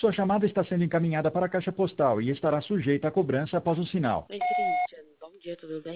Sua chamada está sendo encaminhada para a caixa postal e estará sujeita à cobrança após o sinal. Oi, Christian. Bom dia, tudo bem?